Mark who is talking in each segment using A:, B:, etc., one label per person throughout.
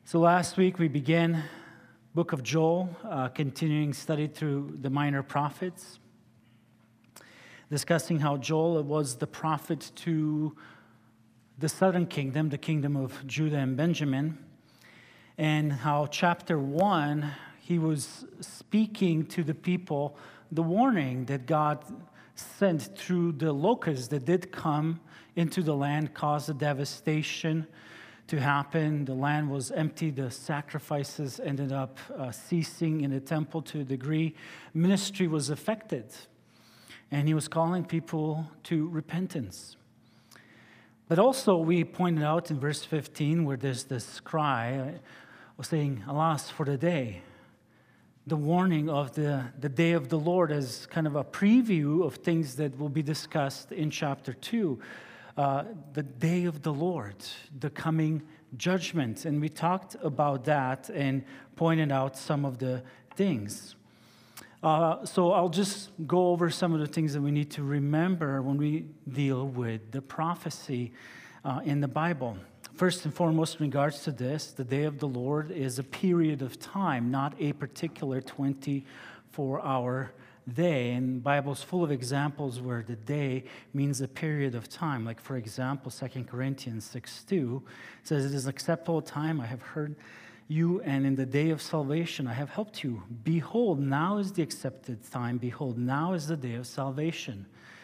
A: So last week we began book of Joel, continuing study through the minor prophets, discussing how Joel was the prophet to the southern kingdom, the kingdom of Judah and Benjamin, and how chapter 1, he was speaking to the people the warning that God sent through the locusts that did come into the land, caused the devastation to happen. The land was empty. The sacrifices ended up ceasing in the temple to a degree. Ministry was affected. And he was calling people to repentance. But also we pointed out in verse 15 where there's this cry saying, alas for the day. The warning of the day of the Lord as kind of a preview of things that will be discussed in chapter 2. The day of the Lord, the coming judgment. And we talked about that and pointed out some of the things. So I'll just go over some of the things that we need to remember when we deal with the prophecy in the Bible. First and foremost, in regards to this, the day of the Lord is a period of time, not a particular 24-hour day. And the Bible's full of examples where the day means a period of time. Like, for example, 2 Corinthians 6:2 says, "It is an acceptable time. I have heard you, and in the day of salvation I have helped you. Behold, now is the accepted time. Behold, now is the day of salvation."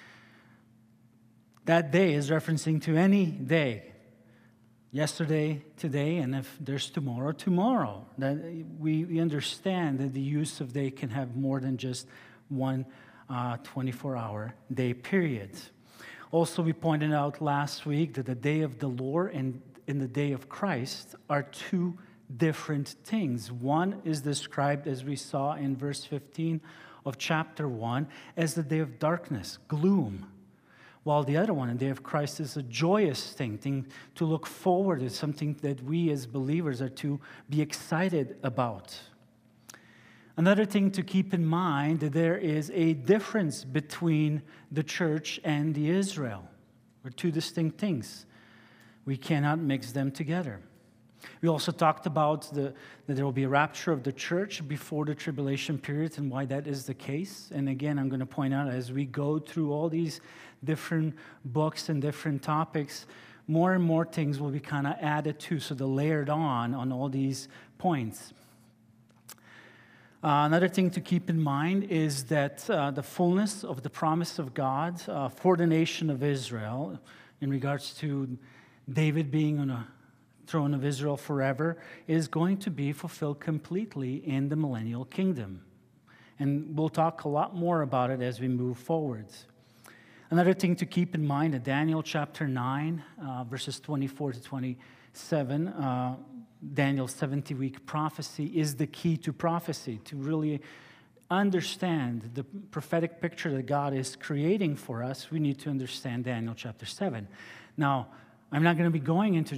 A: That day is referencing to any day. Yesterday, today, and if there's tomorrow, tomorrow. That we understand that the use of day can have more than just one 24-hour day period. Also, we pointed out last week that the day of the Lord and in the day of Christ are two different things. One is described, as we saw in verse 15 of chapter 1, as the day of darkness, gloom. While the other one, the day of Christ, is a joyous thing to look forward to, something that we as believers are to be excited about. Another thing to keep in mind, that there is a difference between the church and the Israel. They're two distinct things. We cannot mix them together. We also talked about that there will be a rapture of the church before the tribulation period and why that is the case. And again, I'm going to point out as we go through all these different books and different topics, more and more things will be kind of added to, so they're layered on all these points. Another thing to keep in mind is that the fullness of the promise of God for the nation of Israel in regards to David being on a throne of Israel forever is going to be fulfilled completely in the millennial kingdom. And we'll talk a lot more about it as we move forward. Another thing to keep in mind, in Daniel chapter 9, verses 24 to 27, Daniel's 70-week prophecy is the key to prophecy, to really understand the prophetic picture that God is creating for us. We need to understand Daniel chapter 7. Now, I'm not going to be going into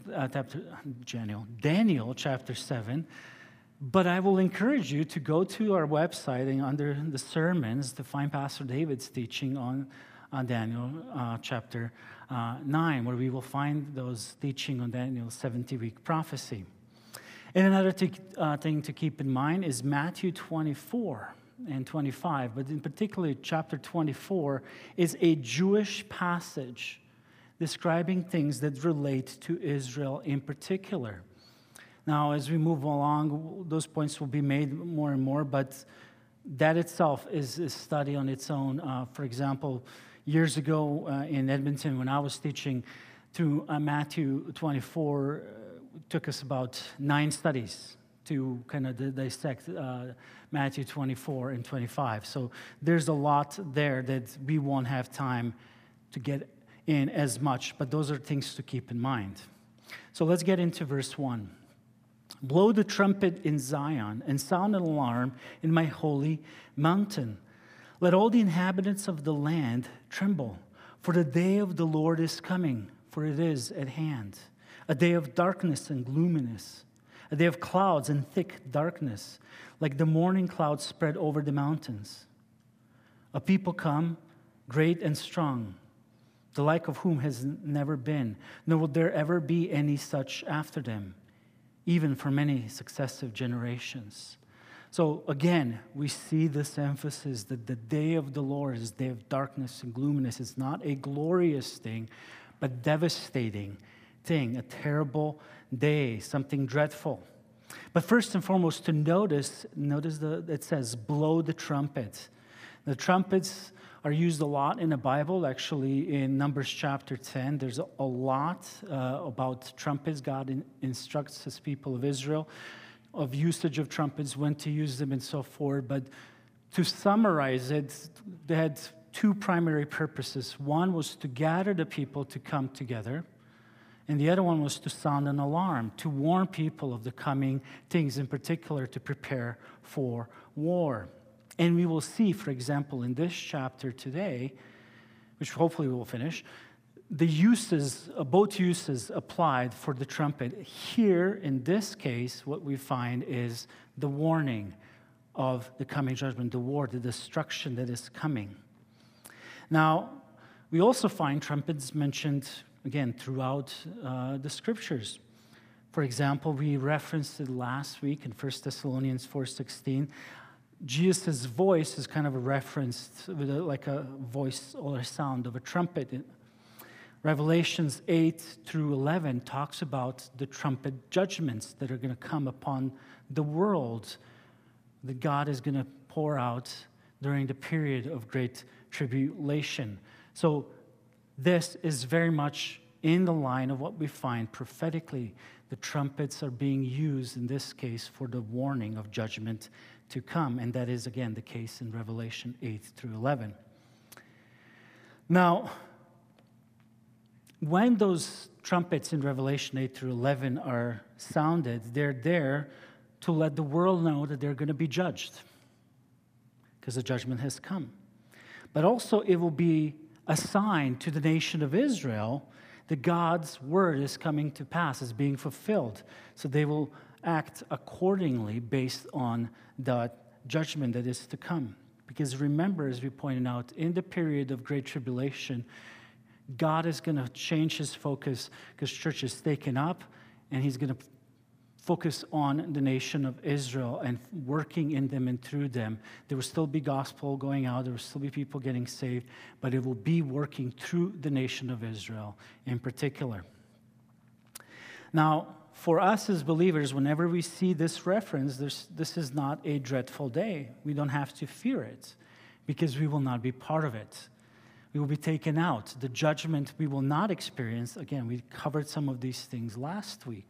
A: Daniel chapter 7, but I will encourage you to go to our website and under the sermons to find Pastor David's teaching on Daniel chapter 9, where we will find those teaching on Daniel's 70-week prophecy. And another thing to keep in mind is Matthew 24 and 25, but in particular chapter 24 is a Jewish passage describing things that relate to Israel in particular. Now, as we move along, those points will be made more and more, but that itself is a study on its own. For example, years ago in Edmonton, when I was teaching through Matthew 24, it took us about 9 studies to kind of dissect Matthew 24 and 25. So there's a lot there that we won't have time to get in as much, but those are things to keep in mind. So let's get into verse 1. "Blow the trumpet in Zion and sound an alarm in my holy mountain. Let all the inhabitants of the land tremble, for the day of the Lord is coming, for it is at hand. A day of darkness and gloominess, a day of clouds and thick darkness, like the morning clouds spread over the mountains. A people come, great and strong, the like of whom has never been, nor will there ever be any such after them. even for many successive generations. So again, we see this emphasis that the day of the Lord is a day of darkness and gloominess. It's not a glorious thing, but devastating thing, a terrible day, something dreadful. But first and foremost, to notice it says, blow the trumpet. The trumpets are used a lot in the Bible. Actually, in Numbers chapter 10, there's a lot about trumpets. God instructs his people of Israel of usage of trumpets, when to use them, and so forth. But to summarize it, they had two primary purposes. One was to gather the people to come together, and the other one was to sound an alarm, to warn people of the coming things, in particular to prepare for war. And we will see, for example, in this chapter today, which hopefully we will finish, the uses, both uses applied for the trumpet. Here, in this case, what we find is the warning of the coming judgment, the war, the destruction that is coming. Now, we also find trumpets mentioned, again, throughout the Scriptures. For example, we referenced it last week in 1 Thessalonians 4:16. Jesus' voice is kind of a reference with like a voice or a sound of a trumpet. Revelations 8-11 talks about the trumpet judgments that are going to come upon the world that God is going to pour out during the period of great tribulation. So this is very much in the line of what we find prophetically. The trumpets are being used in this case for the warning of judgment to come, and that is again the case in Revelation 8-11. Now, when those trumpets in Revelation 8-11 are sounded, they're there to let the world know that they're going to be judged, because the judgment has come. But also it will be a sign to the nation of Israel that God's word is coming to pass, is being fulfilled. So they will act accordingly based on the judgment that is to come. Because remember, as we pointed out, in the period of great tribulation, God is going to change his focus, because church is taken up, and he's going to focus on the nation of Israel and working in them and through them. There will still be gospel going out. There will still be people getting saved, but it will be working through the nation of Israel in particular. Now, for us as believers, whenever we see this reference, this is not a dreadful day. We don't have to fear it, because we will not be part of it. We will be taken out. The judgment we will not experience. Again, we covered some of these things last week.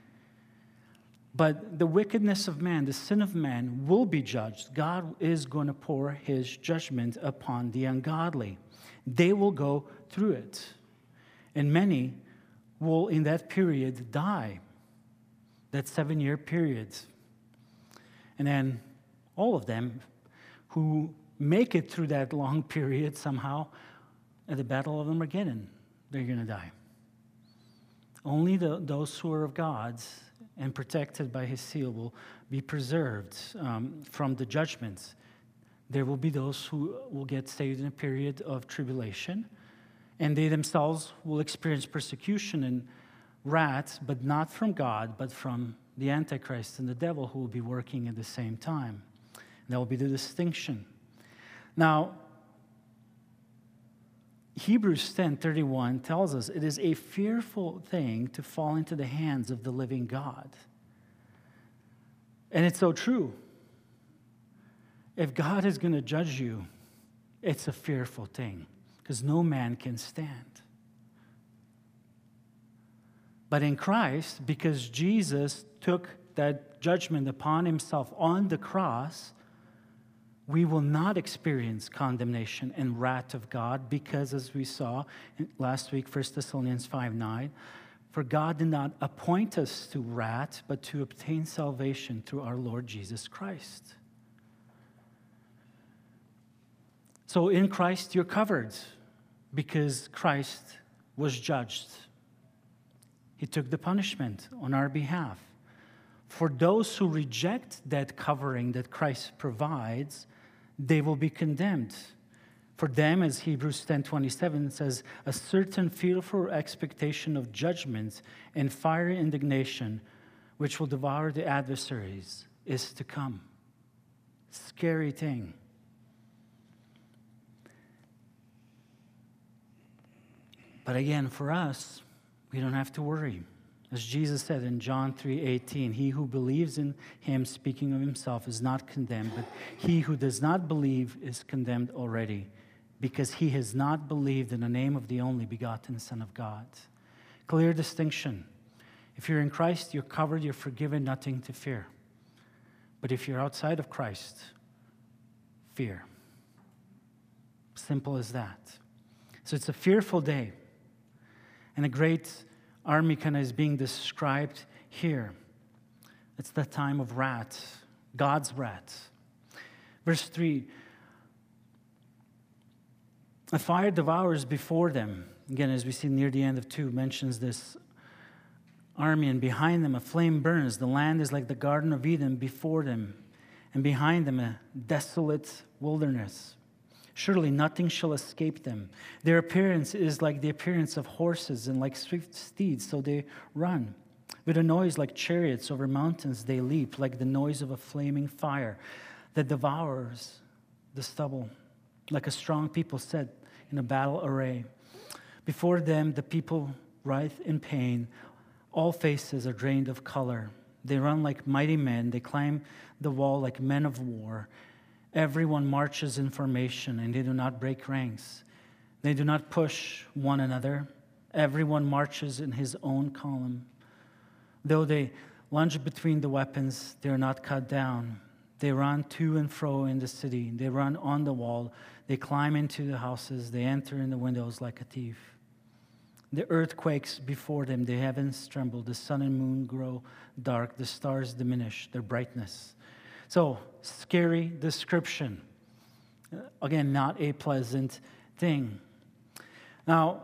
A: But the wickedness of man, the sin of man, will be judged. God is going to pour his judgment upon the ungodly. They will go through it. And many will, in that period, die. That 7-year period. And then all of them who make it through that long period somehow, at the Battle of Armageddon, they're going to die. Only those who are of God's and protected by his seal will be preserved from the judgments. There will be those who will get saved in a period of tribulation, and they themselves will experience persecution and wrath, but not from God, but from the Antichrist and the devil, who will be working at the same time. And that will be the distinction. Now, Hebrews 10:31 tells us it is a fearful thing to fall into the hands of the living God. And it's so true. If God is going to judge you, it's a fearful thing, because no man can stand. But in Christ, because Jesus took that judgment upon himself on the cross, we will not experience condemnation and wrath of God, because, as we saw last week, 1 Thessalonians 5:9, for God did not appoint us to wrath, but to obtain salvation through our Lord Jesus Christ. So in Christ, you're covered, because Christ was judged. He took the punishment on our behalf. For those who reject that covering that Christ provides, they will be condemned. For them, as Hebrews 10:27 says, a certain fearful expectation of judgment and fiery indignation, which will devour the adversaries, is to come. Scary thing. But again, for us, we don't have to worry. As Jesus said in John 3:18, he who believes in him, speaking of himself, is not condemned, but he who does not believe is condemned already, because he has not believed in the name of the only begotten Son of God. Clear distinction. If you're in Christ, you're covered, you're forgiven, nothing to fear. But if you're outside of Christ, fear. Simple as that. So it's a fearful day. And a great army kind of is being described here. It's the time of wrath, God's wrath. Verse 3, a fire devours before them. Again, as we see near the end of 2, mentions this army, and behind them a flame burns. The land is like the Garden of Eden before them, and behind them a desolate wilderness. Surely nothing shall escape them. Their appearance is like the appearance of horses, and like swift steeds, so they run. With a noise like chariots over mountains they leap, like the noise of a flaming fire that devours the stubble, like a strong people set in a battle array. Before them the people writhe in pain. All faces are drained of color. They run like mighty men. They climb the wall like men of war. Everyone marches in formation, and they do not break ranks. They do not push one another. Everyone marches in his own column. Though they lunge between the weapons, they are not cut down. They run to and fro in the city. They run on the wall. They climb into the houses. They enter in the windows like a thief. The earth quakes before them. The heavens tremble. The sun and moon grow dark. The stars diminish their brightness. So, scary description. Again, not a pleasant thing. Now,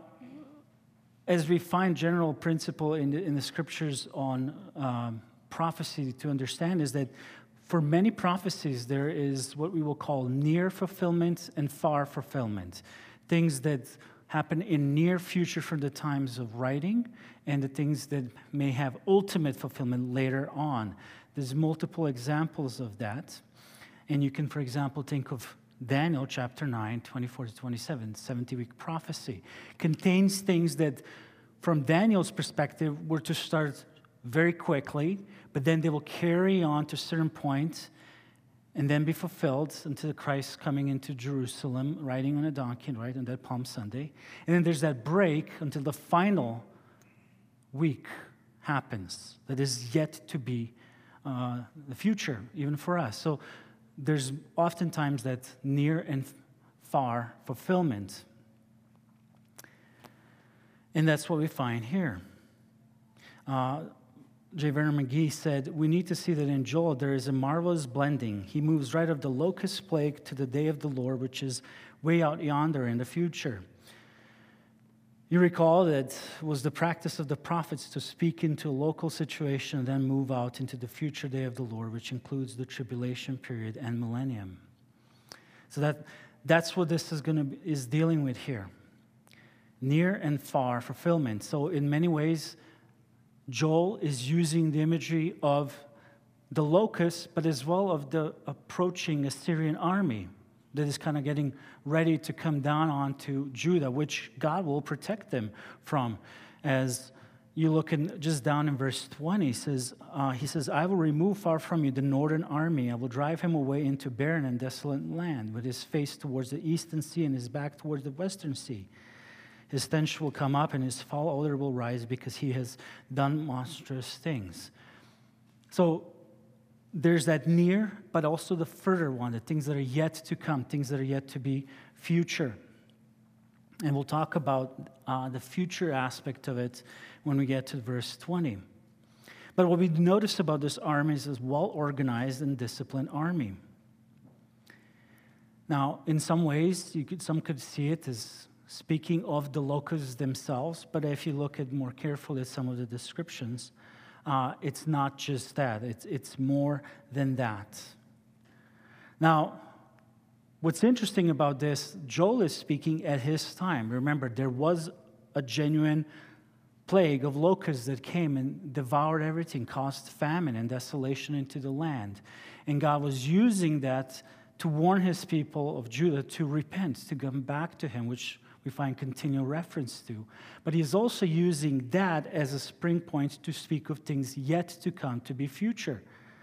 A: as we find general principle in the scriptures on prophecy to understand is that for many prophecies, there is what we will call near fulfillment and far fulfillment. Things that happen in near future from the times of writing, and the things that may have ultimate fulfillment later on. There's multiple examples of that. And you can, for example, think of Daniel chapter 9, 24 to 27, 70-week prophecy. Contains things that, from Daniel's perspective, were to start very quickly, but then they will carry on to a certain point and then be fulfilled until Christ coming into Jerusalem, riding on a donkey, right, on that Palm Sunday. And then there's that break until the final week happens that is yet to be the future, even for us. So there's oftentimes that near and far fulfillment. And that's what we find here. J. Vernon McGee said, we need to see that in Joel there is a marvelous blending. He moves right of the locust plague to the day of the Lord, which is way out yonder in the future. You recall that it was the practice of the prophets to speak into a local situation and then move out into the future day of the Lord, which includes the tribulation period and millennium. So that's what this is dealing with here. Near and far fulfillment. So in many ways, Joel is using the imagery of the locust, but as well of the approaching Assyrian army that is kind of getting ready to come down onto Judah, which God will protect them from. As you look just down in verse 20, he says, I will remove far from you the northern army. I will drive him away into barren and desolate land, with his face towards the eastern sea and his back towards the western sea. His stench will come up and his foul odor will rise because he has done monstrous things. So there's that near, but also the further one, the things that are yet to come, things that are yet to be future. And we'll talk about the future aspect of it when we get to verse 20. But what we notice about this army is this well-organized and disciplined army. Now, in some ways, some could see it as speaking of the locusts themselves, but if you look at more carefully at some of the descriptions, it's not just that. It's more than that. Now, what's interesting about this, Joel is speaking at his time. Remember, there was a genuine plague of locusts that came and devoured everything, caused famine and desolation into the land. And God was using that to warn his people of Judah to repent, to come back to him, which we find continual reference to. But he's also using that as a spring point to speak of things yet to come, to be future.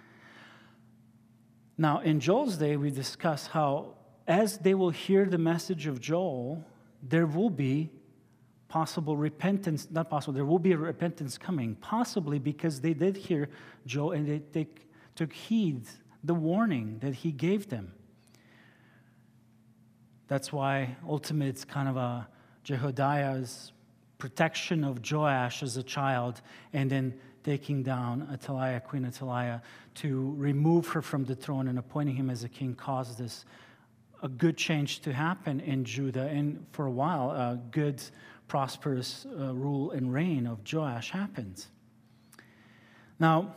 A: Now, in Joel's day, we discuss how as they will hear the message of Joel, there will be possible repentance, not possible, there will be a repentance coming, possibly because they did hear Joel and they took heed the warning that he gave them. That's why ultimately it's kind of a Jehoiada's protection of Joash as a child and then taking down Athaliah, Queen Athaliah, to remove her from the throne and appointing him as a king caused this a good change to happen in Judah, and for a while a good, prosperous rule and reign of Joash happens. Now,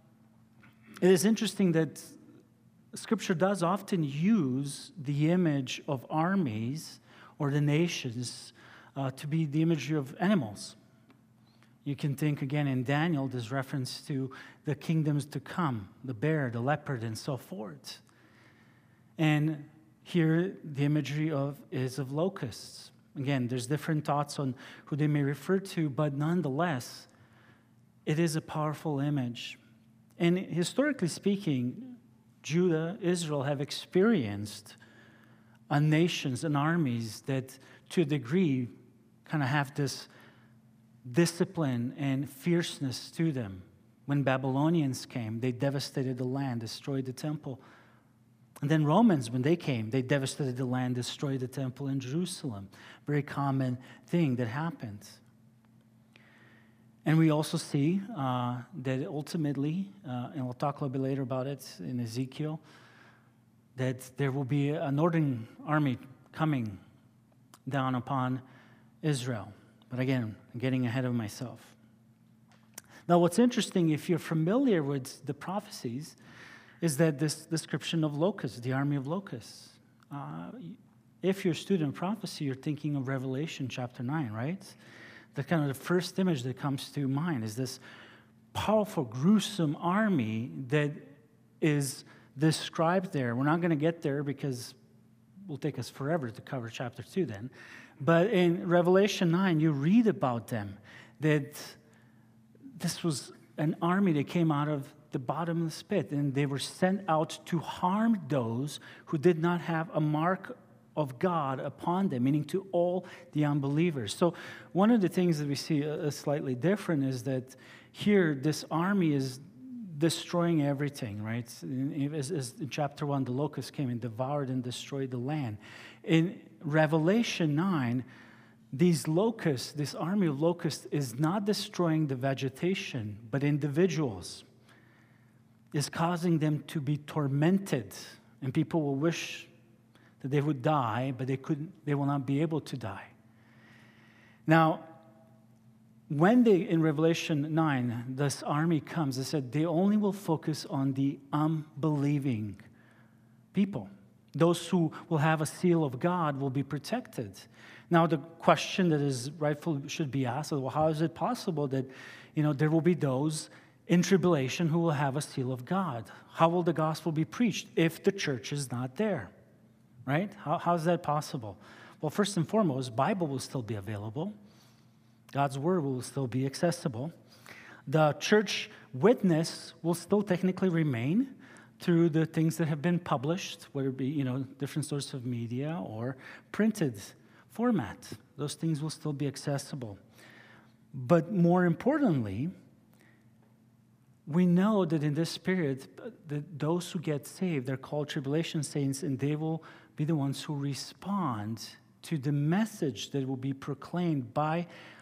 A: it is interesting that Scripture does often use the image of armies or the nations to be the imagery of animals. You can think again in Daniel, there's reference to the kingdoms to come, the bear, the leopard, and so forth. And here the imagery is of locusts. Again, there's different thoughts on who they may refer to, but nonetheless, it is a powerful image. And historically speaking, Judah, Israel have experienced nations and armies that to a degree kind of have this discipline and fierceness to them. When Babylonians came, they devastated the land, destroyed the temple. And then Romans, when they came, they devastated the land, destroyed the temple in Jerusalem. Very common thing that happened. And we also see that ultimately, and we'll talk a little bit later about it in Ezekiel, that there will be a northern army coming down upon Israel. But again, I'm getting ahead of myself. Now, what's interesting, if you're familiar with the prophecies, is that this description of locusts, the army of locusts. If you're a student of prophecy, you're thinking of Revelation chapter 9, right? The kind of the first image that comes to mind is this powerful, gruesome army that is described there. We're not going to get there because it will take us forever to cover chapter 2 then. But in Revelation 9, you read about them, that this was an army that came out of the bottomless pit, and they were sent out to harm those who did not have a mark of God upon them, meaning to all the unbelievers. So one of the things that we see slightly different is that here this army is destroying everything, right? As in chapter 1, the locusts came and devoured and destroyed the land. In Revelation 9, these locusts, this army of locusts is not destroying the vegetation, but individuals. Is causing them to be tormented, and people will wish that they would die, but they will not be able to die. Now, when in Revelation 9, this army comes, it said they only will focus on the unbelieving people. Those who will have a seal of God will be protected. Now, the question that is rightful should be asked, well, how is it possible that, there will be those in tribulation who will have a seal of God? How will the gospel be preached if the church is not there? Right? How is that possible? Well, first and foremost, Bible will still be available. God's word will still be accessible. The church witness will still technically remain through the things that have been published, whether it be, different sources of media or printed format. Those things will still be accessible. But more importantly, we know that in this period, that those who get saved, they're called tribulation saints, and they will be the ones who respond to the message that will be proclaimed by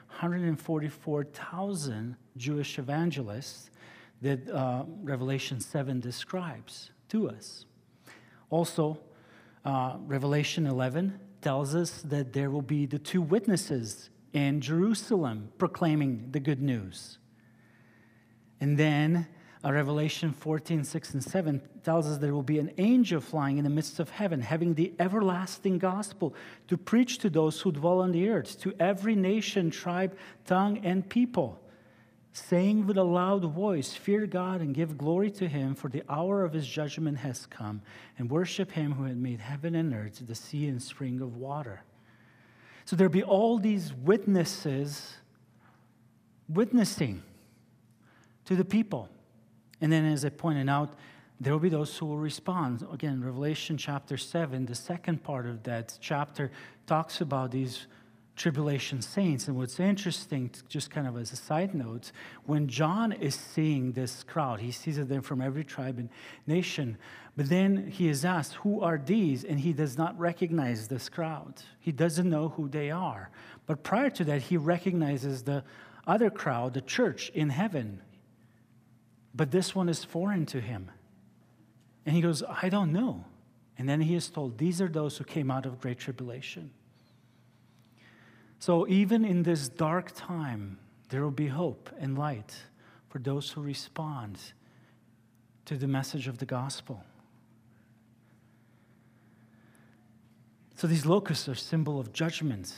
A: 144,000 Jewish evangelists that Revelation 7 describes to us. Also, Revelation 11 tells us that there will be the two witnesses in Jerusalem proclaiming the good news. And then Revelation 14, 6 and 7 tells us there will be an angel flying in the midst of heaven, having the everlasting gospel to preach to those who dwell on the earth, to every nation, tribe, tongue, and people, saying with a loud voice, fear God and give glory to him, for the hour of his judgment has come, and worship him who had made heaven and earth, the sea and spring of water. So there'll be all these witnesses witnessing to the people. And then, as I pointed out, there will be those who will respond. Again, Revelation chapter 7, the second part of that chapter talks about these tribulation saints. And what's interesting, just kind of as a side note, when John is seeing this crowd, he sees them from every tribe and nation, but then he is asked, who are these? And he does not recognize this crowd. He doesn't know who they are. But prior to that, he recognizes the other crowd, the church in heaven. But this one is foreign to him. And he goes, I don't know. And then he is told, these are those who came out of great tribulation. So even in this dark time, there will be hope and light for those who respond to the message of the gospel. So these locusts are a symbol of judgment.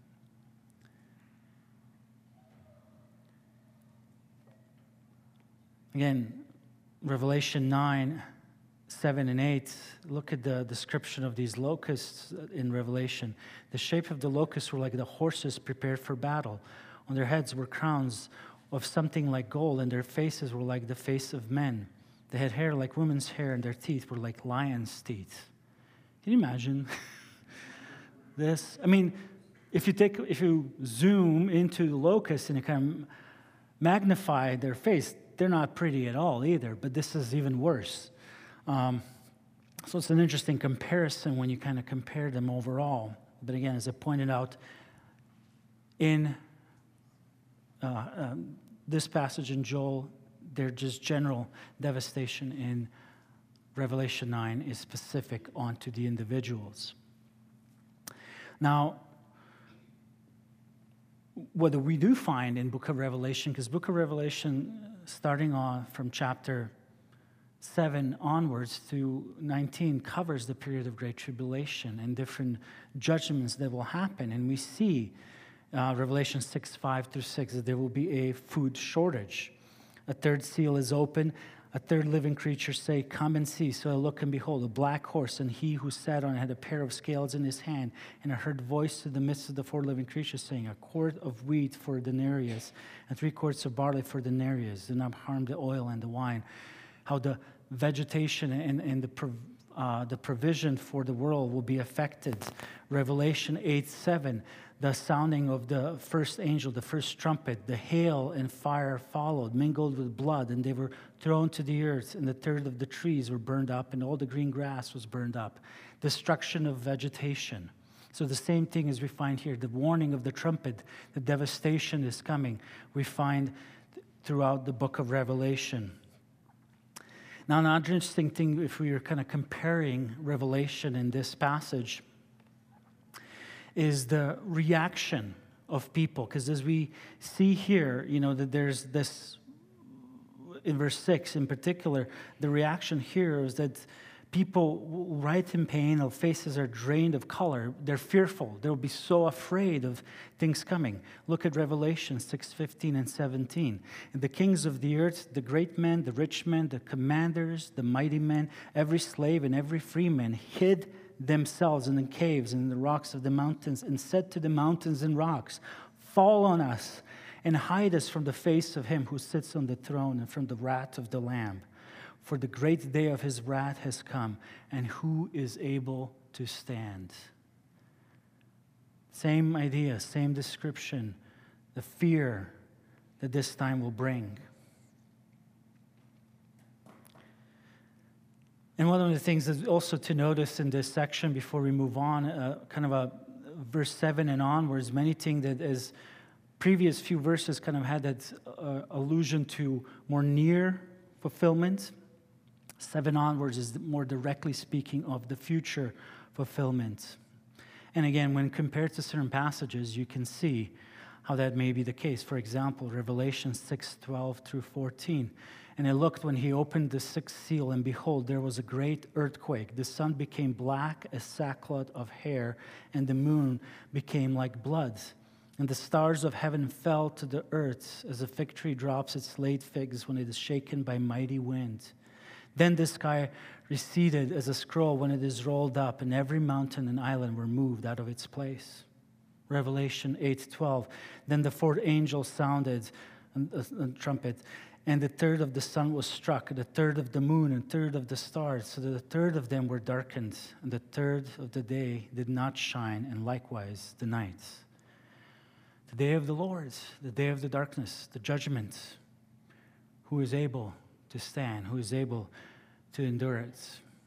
A: Again, Revelation 9, 7 and 8, look at the description of these locusts in Revelation. The shape of the locusts were like the horses prepared for battle. On their heads were crowns of something like gold, and their faces were like the face of men. They had hair like women's hair, and their teeth were like lions' teeth. Can you imagine this? I mean, if you zoom into the locusts and you kind of magnify their face, they're not pretty at all either, but this is even worse. So it's an interesting comparison when you kind of compare them overall. But again, as I pointed out, in this passage in Joel, they're just general devastation. In Revelation 9 is specific onto the individuals. Now, what we do find in Book of Revelation, because Book of Revelation, starting on from chapter 7 onwards to 19, covers the period of Great Tribulation and different judgments that will happen. And we see Revelation 6, 5 through 6, that there will be a food shortage. A third seal is open. A third living creature say, come and see. So I look and behold, a black horse, and he who sat on it had a pair of scales in his hand. And I heard a voice in the midst of the four living creatures saying, a quart of wheat for a denarius, and 3 quarts of barley for a denarius. Do not harm the oil and the wine. How the vegetation and the provision for the world will be affected. Revelation 8, 7. The sounding of the first angel, the first trumpet, the hail and fire followed, mingled with blood, and they were thrown to the earth, and a third of the trees were burned up, and all the green grass was burned up. Destruction of vegetation. So the same thing as we find here, the warning of the trumpet, the devastation is coming, we find throughout the book of Revelation. Now, another interesting thing, if we are kind of comparing Revelation in this passage, is the reaction of people. Because as we see here, that there's this, in verse 6 in particular, the reaction here is that people write in pain, their faces are drained of color. They're fearful. They'll be so afraid of things coming. Look at Revelation 6:15 and 17. And the kings of the earth, the great men, the rich men, the commanders, the mighty men, every slave and every free man hid themselves in the caves and in the rocks of the mountains, and said to the mountains and rocks, fall on us and hide us from the face of him who sits on the throne and from the wrath of the Lamb. For the great day of his wrath has come, and who is able to stand? Same idea, same description, the fear that this time will bring. And one of the things is also to notice in this section before we move on, kind of a verse 7 and onwards, many things that as previous few verses kind of had that allusion to more near fulfillment. 7 onwards is more directly speaking of the future fulfillment. And again, when compared to certain passages, you can see how that may be the case. For example, Revelation 6:12 through 14. And I looked when he opened the sixth seal, and behold, there was a great earthquake. The sun became black as sackcloth of hair, and the moon became like blood. And the stars of heaven fell to the earth as a fig tree drops its late figs when it is shaken by mighty wind. Then the sky receded as a scroll when it is rolled up, and every mountain and island were moved out of its place. Revelation 8:12. Then the fourth angel sounded a trumpet, and the third of the sun was struck, the third of the moon, and third of the stars, so that the third of them were darkened, and the third of the day did not shine, and likewise the night. The day of the Lord, the day of the darkness, the judgment. Who is able to stand? Who is able to endure it?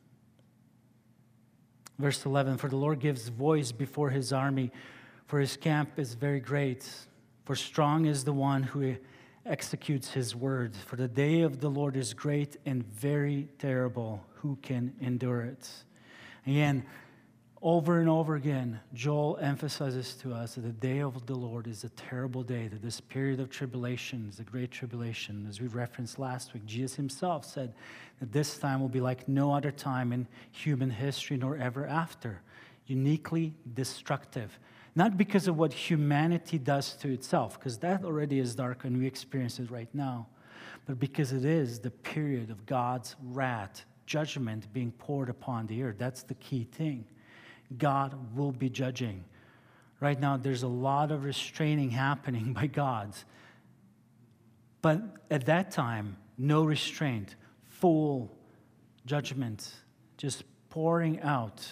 A: Verse 11, for the Lord gives voice before his army, for his camp is very great. For strong is the one who executes his word. For the day of the Lord is great and very terrible. Who can endure it? Again, over and over again, Joel emphasizes to us that the day of the Lord is a terrible day, that this period of tribulation is a great tribulation. As we referenced last week, Jesus himself said that this time will be like no other time in human history nor ever after, uniquely destructive. Not because of what humanity does to itself, because that already is dark and we experience it right now, but because it is the period of God's wrath, judgment being poured upon the earth. That's the key thing. God will be judging. Right now, there's a lot of restraining happening by God. But at that time, no restraint, full judgment, just pouring out.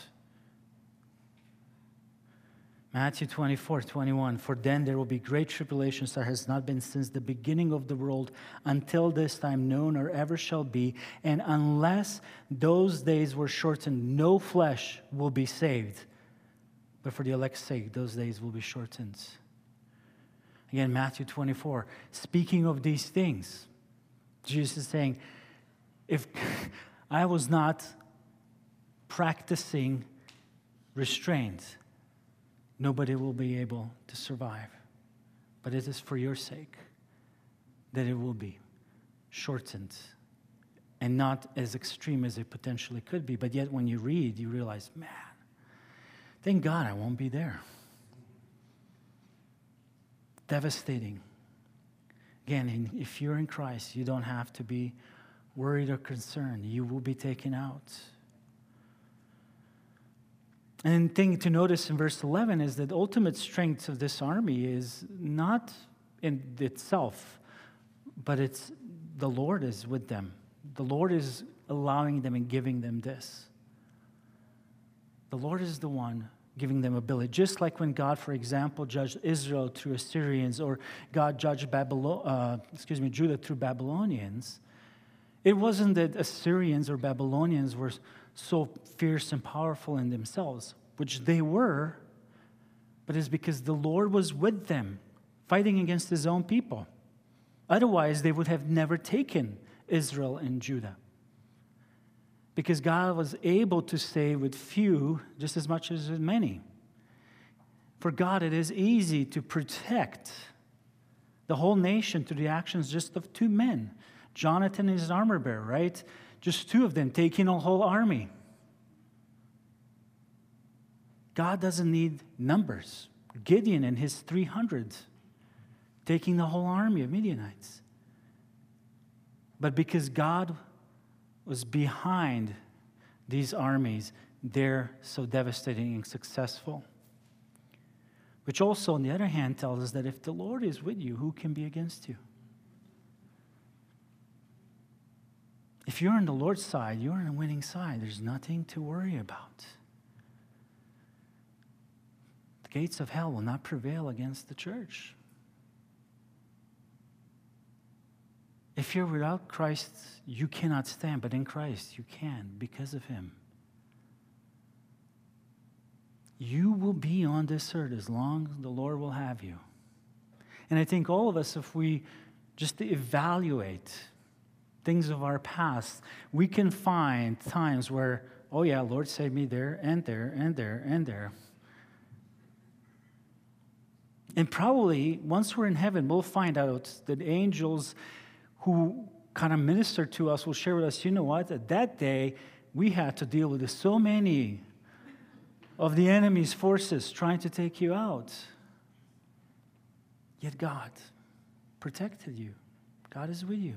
A: Matthew 24:21, for then there will be great tribulation, that has not been since the beginning of the world until this time known or ever shall be. And unless those days were shortened, no flesh will be saved. But for the elect's sake, those days will be shortened. Again, Matthew 24, speaking of these things, Jesus is saying, if I was not practicing restraint, nobody will be able to survive. But it is for your sake that it will be shortened and not as extreme as it potentially could be. But yet when you read, you realize, man, thank God I won't be there. Devastating. Again, if you're in Christ, you don't have to be worried or concerned. You will be taken out. And the thing to notice in verse 11 is that the ultimate strength of this army is not in itself, but it's the Lord is with them. The Lord is allowing them and giving them this. The Lord is the one giving them ability. Just like when God, for example, judged Israel through Assyrians, or God judged Judah through Babylonians, it wasn't that Assyrians or Babylonians were so fierce and powerful in themselves, which they were, but it's because the Lord was with them, fighting against his own people. Otherwise, they would have never taken Israel and Judah. Because God was able to save with few just as much as with many. For God, it is easy to protect the whole nation through the actions just of two men. Jonathan and his armor bearer, right? Just two of them taking a whole army. God doesn't need numbers. Gideon and his 300 taking the whole army of Midianites. But because God was behind these armies, they're so devastating and successful. Which also, on the other hand, tells us that if the Lord is with you, who can be against you? If you're on the Lord's side, you're on the winning side. There's nothing to worry about. The gates of hell will not prevail against the church. If you're without Christ, you cannot stand, but in Christ, you can because of him. You will be on this earth as long as the Lord will have you. And I think all of us, if we just evaluate things of our past, we can find times where, oh yeah, Lord saved me there and there and there and there. And probably once we're in heaven, we'll find out that angels who kind of minister to us will share with us, you know what, at that day, we had to deal with so many of the enemy's forces trying to take you out. Yet God protected you. God is with you.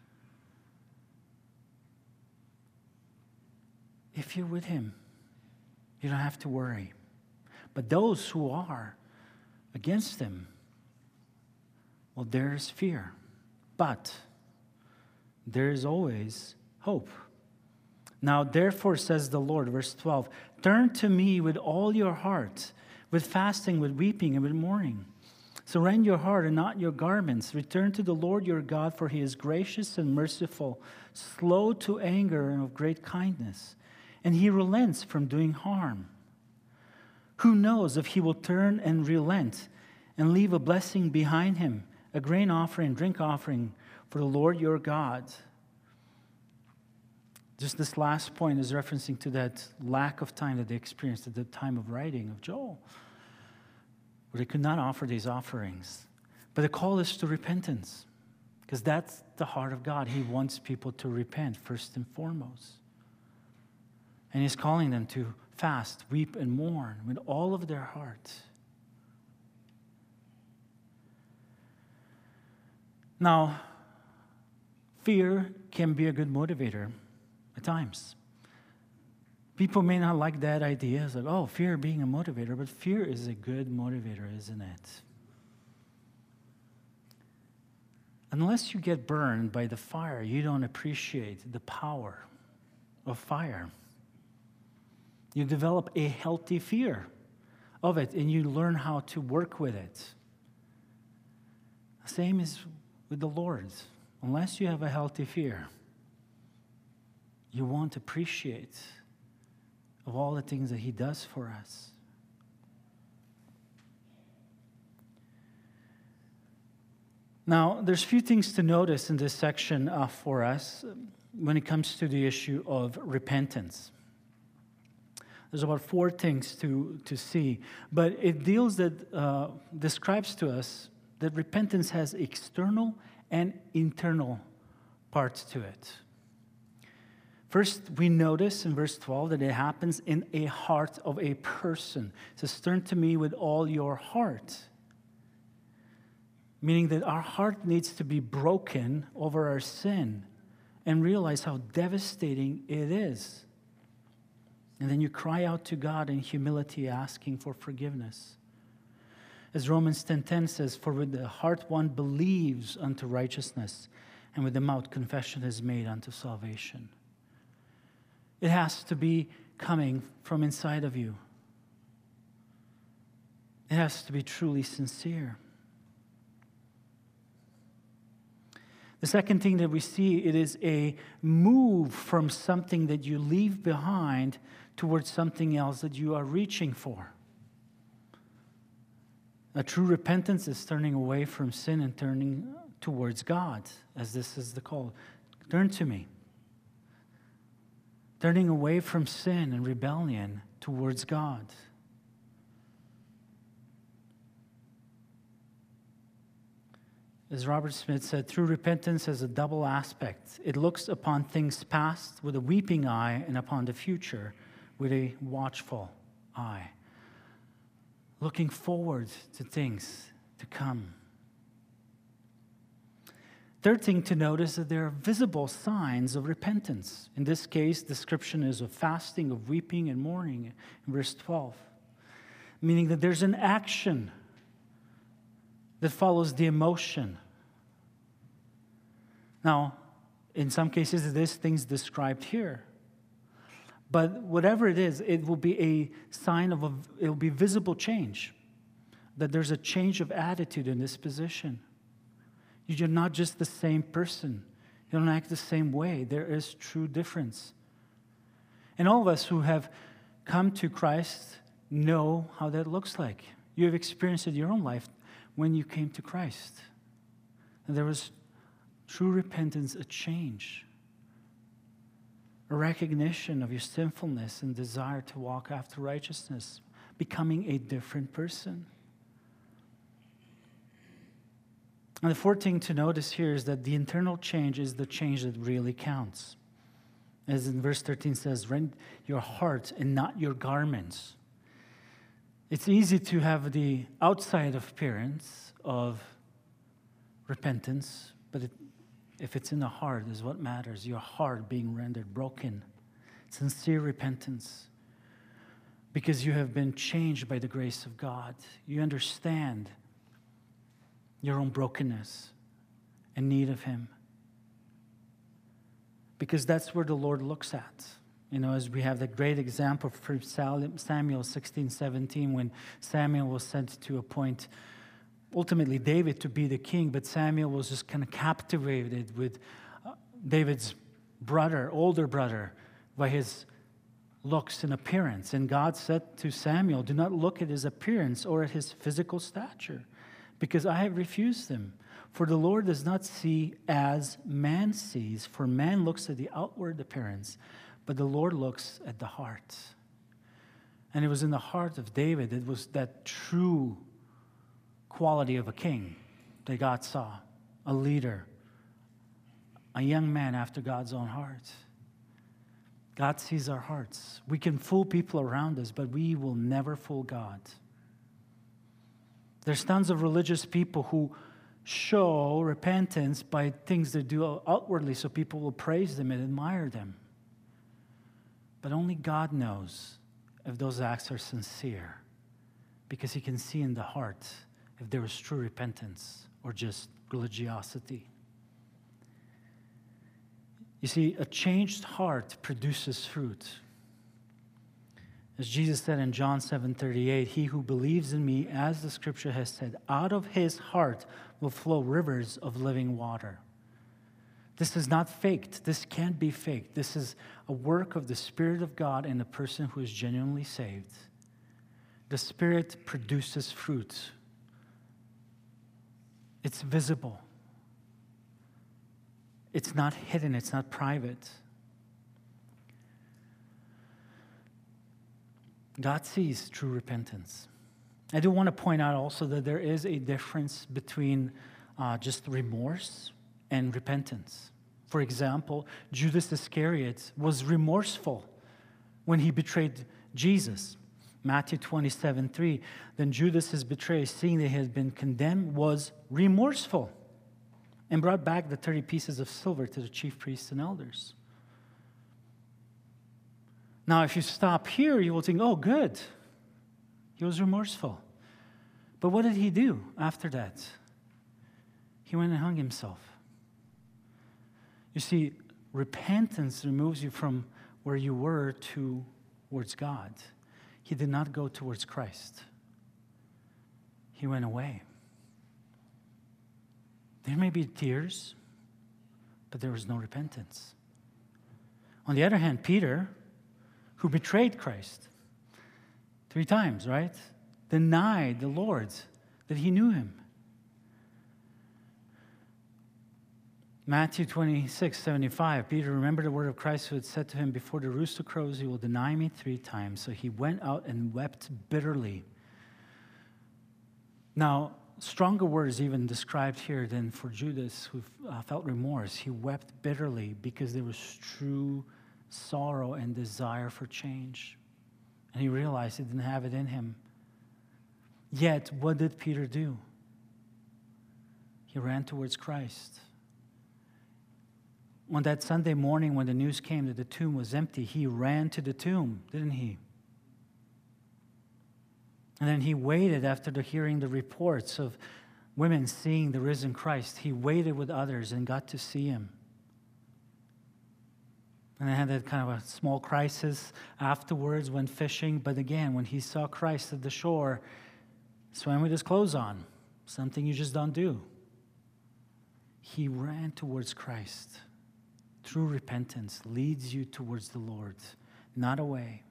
A: If you're with him, you don't have to worry. But those who are against him, well, there is fear. But there is always hope. Now, therefore, says the Lord, verse 12, turn to me with all your heart, with fasting, with weeping, and with mourning. So rend your heart and not your garments. Return to the Lord your God, for he is gracious and merciful, slow to anger and of great kindness. And he relents from doing harm. Who knows if he will turn and relent and leave a blessing behind him, a grain offering, drink offering for the Lord your God. Just this last point is referencing to that lack of time that they experienced at the time of writing of Joel, where they could not offer these offerings. But the call is to repentance, because that's the heart of God. He wants people to repent first and foremost. And he's calling them to fast, weep, and mourn with all of their heart. Now, fear can be a good motivator at times. People may not like that idea. It's like, oh, fear being a motivator. But fear is a good motivator, isn't it? Unless you get burned by the fire, you don't appreciate the power of fire. You develop a healthy fear of it, and you learn how to work with it. The same is with the Lord. Unless you have a healthy fear, you won't appreciate of all the things that he does for us. Now, there's a few things to notice in this section for us when it comes to the issue of repentance. There's about 4 things to see, but it describes to us that repentance has external and internal parts to it. First, we notice in verse 12 that it happens in a heart of a person. It says, turn to me with all your heart. Meaning that our heart needs to be broken over our sin and realize how devastating it is. And then you cry out to God in humility, asking for forgiveness. As Romans 10:10 says, for with the heart one believes unto righteousness, and with the mouth confession is made unto salvation. It has to be coming from inside of you. It has to be truly sincere. The second thing that we see, it is a move from something that you leave behind towards something else that you are reaching for. A true repentance is turning away from sin and turning towards God, as this is the call. Turn to me. Turning away from sin and rebellion towards God. As Robert Smith said, true repentance has a double aspect. It looks upon things past with a weeping eye and upon the future with a watchful eye. Looking forward to things to come. Third thing to notice is that there are visible signs of repentance. In this case, description is of fasting, of weeping, and mourning in verse 12. Meaning that there's an action that follows the emotion. Now, in some cases, it is things described here. But whatever it is, it will be a sign of it will be visible change. That there's a change of attitude in this position. You're not just the same person. You don't act the same way. There is true difference. And all of us who have come to Christ know how that looks like. You have experienced it in your own life when you came to Christ. And there was true repentance, a change. A recognition of your sinfulness and desire to walk after righteousness, becoming a different person. And the fourth thing to notice here is that the internal change is the change that really counts. As in verse 13 says, rend your heart and not your garments. It's easy to have the outside appearance of repentance, but if it's in the heart is what matters. Your heart being rendered broken. Sincere repentance. Because you have been changed by the grace of God. You understand your own brokenness and need of Him. Because that's where the Lord looks at. You know, as we have the great example from Samuel 16:17, when Samuel was sent to appoint ultimately David to be the king, but Samuel was just kind of captivated with David's brother, older brother, by his looks and appearance. And God said to Samuel, do not look at his appearance or at his physical stature, because I have refused him. For the Lord does not see as man sees, for man looks at the outward appearance, but the Lord looks at the heart. And it was in the heart of David, it was that true quality of a king that God saw, a leader, a young man after God's own heart. God sees our hearts. We can fool people around us, but we will never fool God. There's tons of religious people who show repentance by things they do outwardly so people will praise them and admire them. But only God knows if those acts are sincere, because He can see in the heart if there is true repentance or just religiosity. You see, a changed heart produces fruit. As Jesus said in John 7:38, he who believes in me, as the scripture has said, out of his heart will flow rivers of living water. This is not faked. This can't be faked. This is a work of the Spirit of God in a person who is genuinely saved. The Spirit produces fruit. It's visible. It's not hidden. It's not private. God sees true repentance. I do want to point out also that there is a difference between just remorse and repentance. For example, Judas Iscariot was remorseful when he betrayed Jesus. Matthew 27:3. Then Judas, his betrayer, seeing that he had been condemned, was remorseful and brought back the 30 pieces of silver to the chief priests and elders. Now, if you stop here, you will think, oh, good. He was remorseful. But what did he do after that? He went and hung himself. You see, repentance removes you from where you were towards God. He did not go towards Christ. He went away. There may be tears, but there was no repentance. On the other hand, Peter, who betrayed Christ 3 times, right? Denied the Lord that he knew him. Matthew 26:75, Peter remembered the word of Christ who had said to him, before the rooster crows, you will deny me 3 times. So he went out and wept bitterly. Now, stronger words even described here than for Judas, who felt remorse. He wept bitterly because there was true sorrow and desire for change. And he realized he didn't have it in him. Yet, what did Peter do? He ran towards Christ. On that Sunday morning when the news came that the tomb was empty, he ran to the tomb, didn't he? And then he waited after hearing the reports of women seeing the risen Christ. He waited with others and got to see him. And I had that kind of a small crisis afterwards, went fishing. But again, when he saw Christ at the shore, swam with his clothes on, something you just don't do. He ran towards Christ. True repentance leads you towards the Lord, not away.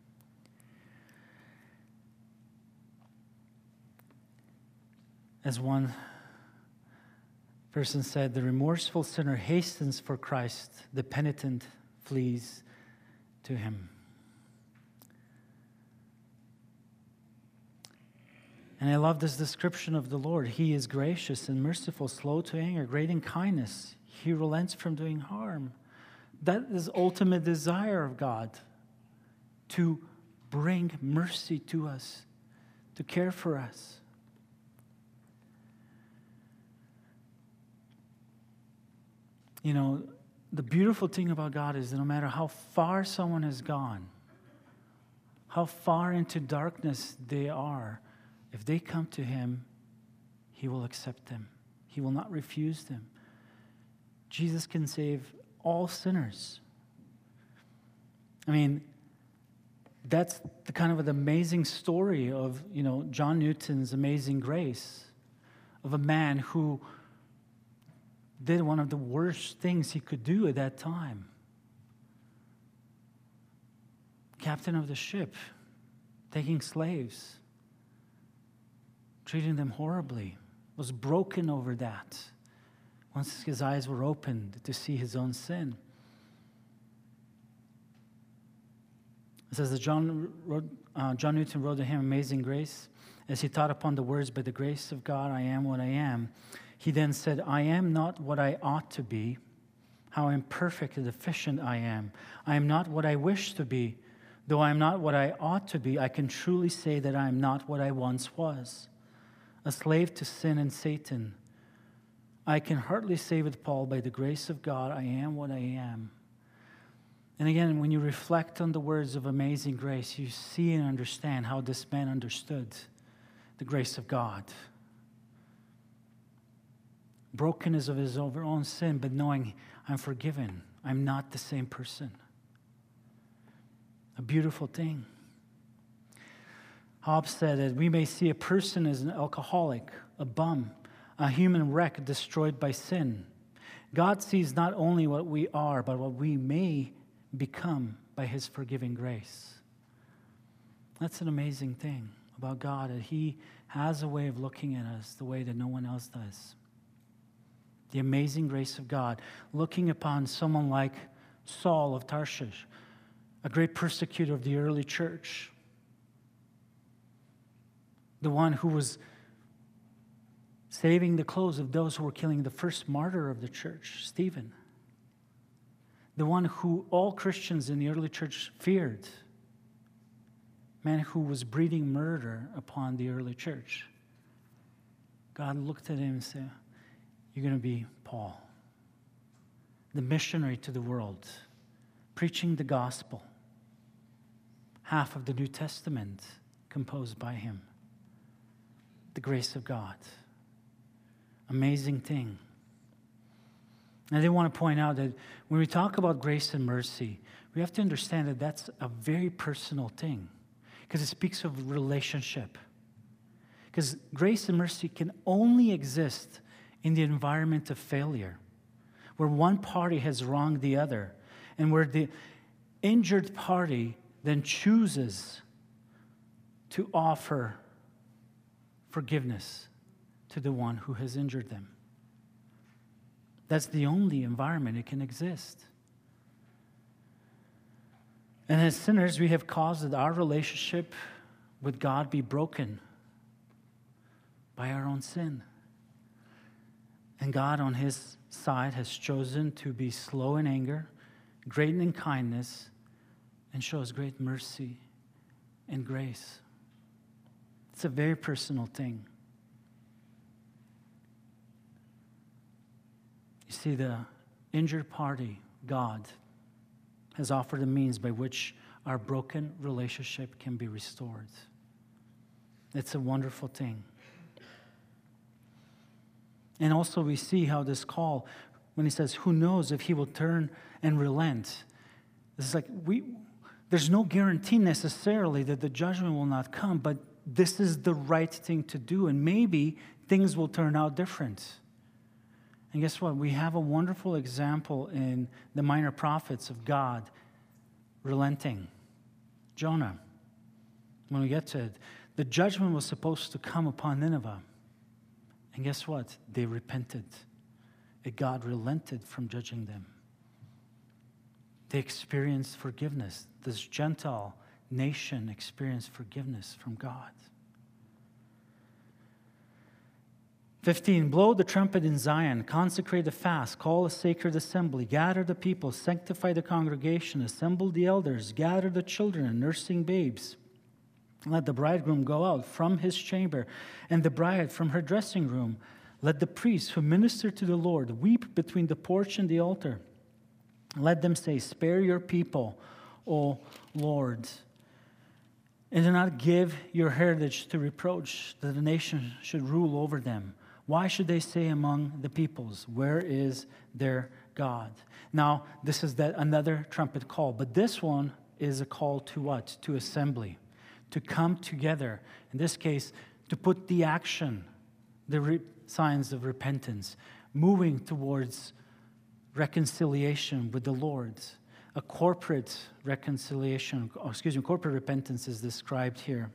A: As one person said, the remorseful sinner hastens for Christ, the penitent flees to him. And I love this description of the Lord. He is gracious and merciful, slow to anger, great in kindness. He relents from doing harm. That is ultimate desire of God, to bring mercy to us, to care for us. You know, the beautiful thing about God is that no matter how far someone has gone, how far into darkness they are, if they come to Him, He will accept them. He will not refuse them. Jesus can save all sinners. I mean, that's the kind of an amazing story of, John Newton's Amazing Grace, of a man who did one of the worst things he could do at that time. Captain of the ship, taking slaves, treating them horribly, was broken over that once his eyes were opened to see his own sin. It says that John Newton wrote the hymn Amazing Grace. As he thought upon the words, by the grace of God, I am what I am. He then said, I am not what I ought to be. How imperfect and deficient I am. I am not what I wish to be. Though I am not what I ought to be, I can truly say that I am not what I once was. A slave to sin and Satan. I can hardly say with Paul, by the grace of God, I am what I am. And again, when you reflect on the words of Amazing Grace, you see and understand how this man understood the grace of God. Brokenness of his own sin, but knowing I'm forgiven. I'm not the same person. A beautiful thing. Hobbes said that we may see a person as an alcoholic, a bum, a human wreck destroyed by sin. God sees not only what we are, but what we may become by His forgiving grace. That's an amazing thing about God, that He has a way of looking at us the way that no one else does. The amazing grace of God, looking upon someone like Saul of Tarshish, a great persecutor of the early church, the one who was saving the clothes of those who were killing the first martyr of the church, Stephen, the one who all Christians in the early church feared, man who was breeding murder upon the early church. God looked at him and said, you're going to be Paul, the missionary to the world, preaching the gospel. Half of the New Testament composed by him. The grace of God. Amazing thing. And I did want to point out that when we talk about grace and mercy, we have to understand that that's a very personal thing, because it speaks of relationship. Because grace and mercy can only exist in the environment of failure, where one party has wronged the other, and where the injured party then chooses to offer forgiveness to the one who has injured them. That's the only environment it can exist. And as sinners, we have caused that our relationship with God be broken by our own sin. And God, on His side, has chosen to be slow in anger, great in kindness, and shows great mercy and grace. It's a very personal thing. You see, the injured party, God, has offered a means by which our broken relationship can be restored. It's a wonderful thing. And also we see how this call, when He says, who knows if He will turn and relent. It's like there's no guarantee necessarily that the judgment will not come, but this is the right thing to do, and maybe things will turn out different. And guess what? We have a wonderful example in the minor prophets of God relenting. Jonah, when we get to it, the judgment was supposed to come upon Nineveh. And guess what? They repented. And God relented from judging them. They experienced forgiveness. This Gentile nation experienced forgiveness from God. 15, blow the trumpet in Zion, consecrate a fast, call a sacred assembly, gather the people, sanctify the congregation, assemble the elders, gather the children and nursing babes. Let the bridegroom go out from his chamber, and the bride from her dressing room. Let the priests who minister to the Lord weep between the porch and the altar. Let them say, spare your people, O Lord, and do not give your heritage to reproach, that the nation should rule over them. Why should they say among the peoples, where is their God? Now, this is another trumpet call, but this one is a call to what? To assembly, to come together. In this case, to put the action, the signs of repentance, moving towards reconciliation with the Lord. A corporate reconciliation, corporate repentance is described here.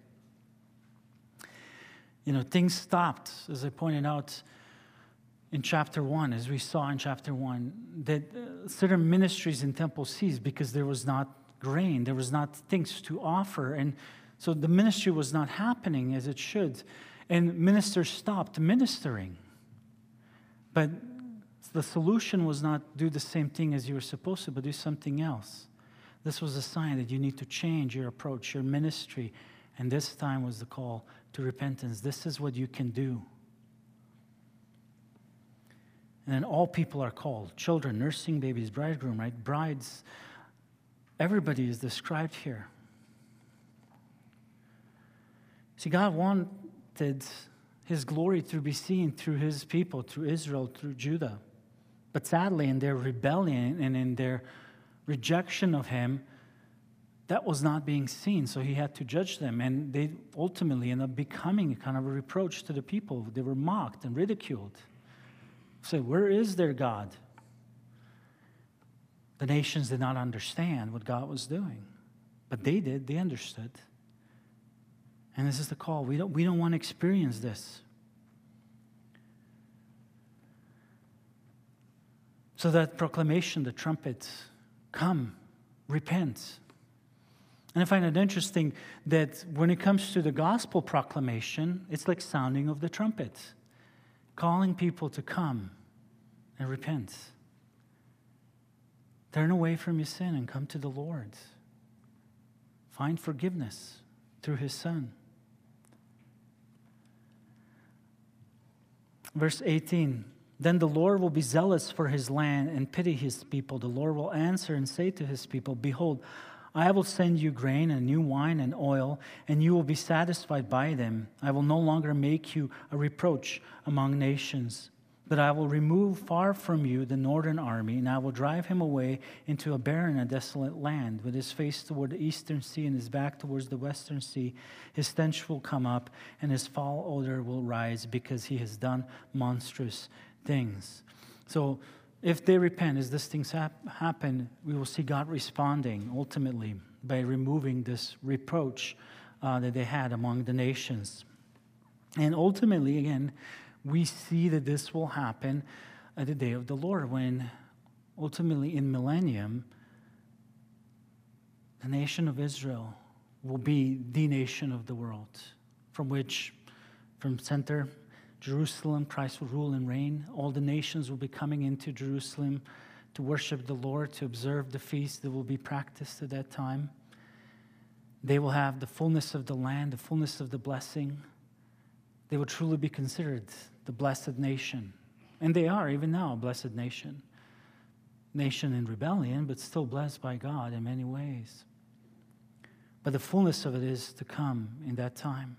A: Things stopped, as I pointed out in chapter 1, as we saw in chapter 1, that certain ministries in temple ceased because there was not grain, there was not things to offer, and so the ministry was not happening as it should, and ministers stopped ministering. But the solution was not do the same thing as you were supposed to, but do something else. This was a sign that you need to change your approach, your ministry, and this time was the call to repentance. This is what you can do. And then all people are called. Children, nursing babies, bridegroom, right? Brides. Everybody is described here. See, God wanted his glory to be seen through his people, through Israel, through Judah. But sadly, in their rebellion and in their rejection of him, that was not being seen, so he had to judge them. And they ultimately ended up becoming kind of a reproach to the people. They were mocked and ridiculed. So where is their God? The nations did not understand what God was doing. But they did. They understood. And this is the call. We don't want to experience this. So that proclamation, the trumpet, come, repent. And I find it interesting that when it comes to the gospel proclamation, it's like sounding of the trumpet, calling people to come and repent. Turn away from your sin and come to the Lord. Find forgiveness through his Son. Verse 18, then the Lord will be zealous for his land and pity his people. The Lord will answer and say to his people, behold, I will send you grain and new wine and oil, and you will be satisfied by them. I will no longer make you a reproach among nations, but I will remove far from you the northern army, and I will drive him away into a barren and desolate land, with his face toward the eastern sea and his back towards the western sea. His stench will come up, and his foul odor will rise, because he has done monstrous things. So if they repent, as these things happen, we will see God responding ultimately by removing this reproach that they had among the nations. And ultimately, again, we see that this will happen at the day of the Lord, when ultimately in millennium, the nation of Israel will be the nation of the world, from center Jerusalem, Christ will rule and reign. All the nations will be coming into Jerusalem to worship the Lord, to observe the feast that will be practiced at that time. They will have the fullness of the land, the fullness of the blessing. They will truly be considered the blessed nation. And they are, even now, a blessed nation. Nation in rebellion, but still blessed by God in many ways. But the fullness of it is to come in that time.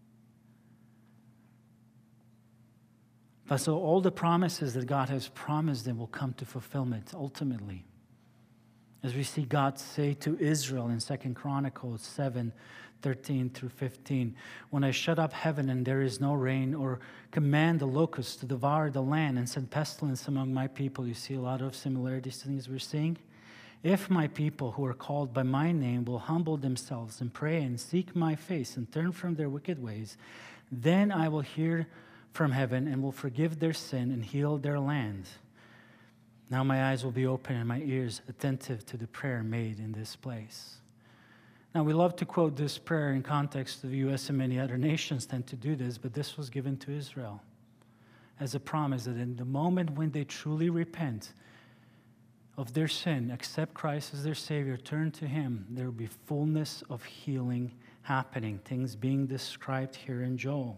A: But so all the promises that God has promised them will come to fulfillment ultimately. As we see God say to Israel in 2 Chronicles 7:13 through 15, when I shut up heaven and there is no rain, or command the locusts to devour the land and send pestilence among my people. You see a lot of similarities to things we're seeing. If my people who are called by my name will humble themselves and pray and seek my face and turn from their wicked ways, then I will hear from heaven and will forgive their sin and heal their land. Now my eyes will be open and my ears attentive to the prayer made in this place. Now we love to quote this prayer in context of the U.S. and many other nations tend to do this, but this was given to Israel. as a promise that in the moment when they truly repent of their sin, accept Christ as their Savior, turn to Him, there will be fullness of healing happening, things being described here in Joel.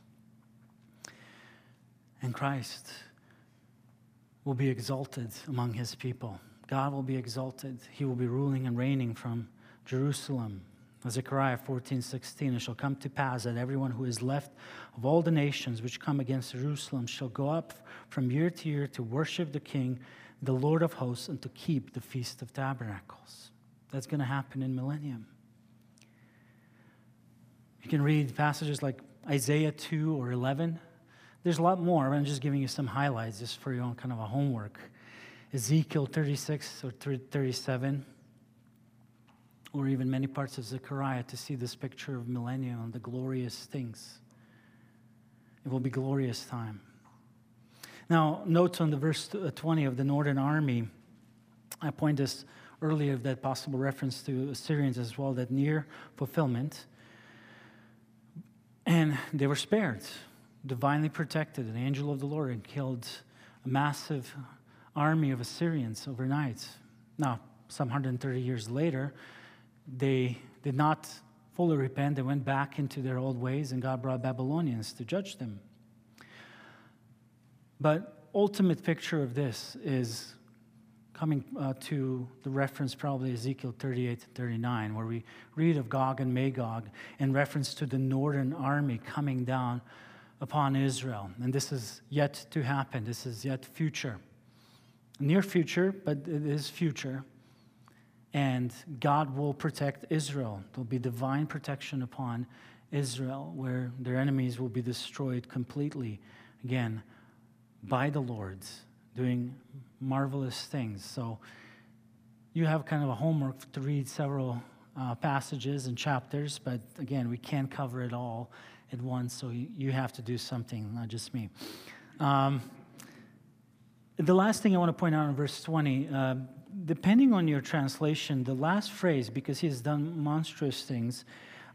A: And Christ will be exalted among His people. God will be exalted. He will be ruling and reigning from Jerusalem. Zechariah 14:16, it shall come to pass that everyone who is left of all the nations which come against Jerusalem shall go up from year to year to worship the King, the Lord of hosts, and to keep the Feast of Tabernacles. That's going to happen in millennium. You can read passages like Isaiah 2 or 11. There's a lot more, but I'm just giving you some highlights just for your own kind of a homework. Ezekiel 36 or 37, or even many parts of Zechariah to see this picture of millennium and the glorious things. It will be glorious time. Now, note on the verse 20 of the northern army, I pointed this earlier, that possible reference to Assyrians as well, that near fulfillment. And they were spared, divinely protected. An angel of the Lord killed a massive army of Assyrians overnight. Now, some 130 years later, they did not fully repent. They went back into their old ways, and God brought Babylonians to judge them. But ultimate picture of this is coming to the reference, probably Ezekiel 38 to 39, where we read of Gog and Magog in reference to the northern army coming down upon Israel. And this is yet to happen. This is yet future. Near future, but it is future. And God will protect Israel. There will be divine protection upon Israel, where their enemies will be destroyed completely, again, by the Lord, doing marvelous things. So you have kind of a homework to read several passages and chapters, but again, we can't cover it all at once, so you have to do something, not just me. The last thing I want to point out in verse 20, depending on your translation, the last phrase, because he has done monstrous things,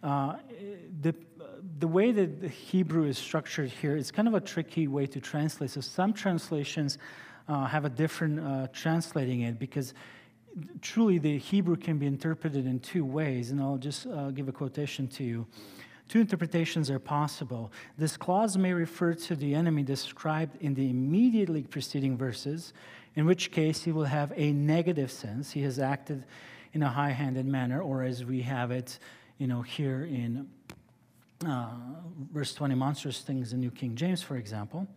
A: the way that the Hebrew is structured here, it's kind of a tricky way to translate. So some translations have a different translating it, because truly the Hebrew can be interpreted in two ways, and I'll just give a quotation to you. Two interpretations are possible. This clause may refer to the enemy described in the immediately preceding verses, in which case he will have a negative sense. He has acted in a high-handed manner, or as we have it, here in verse 20, monstrous things in New King James, for example.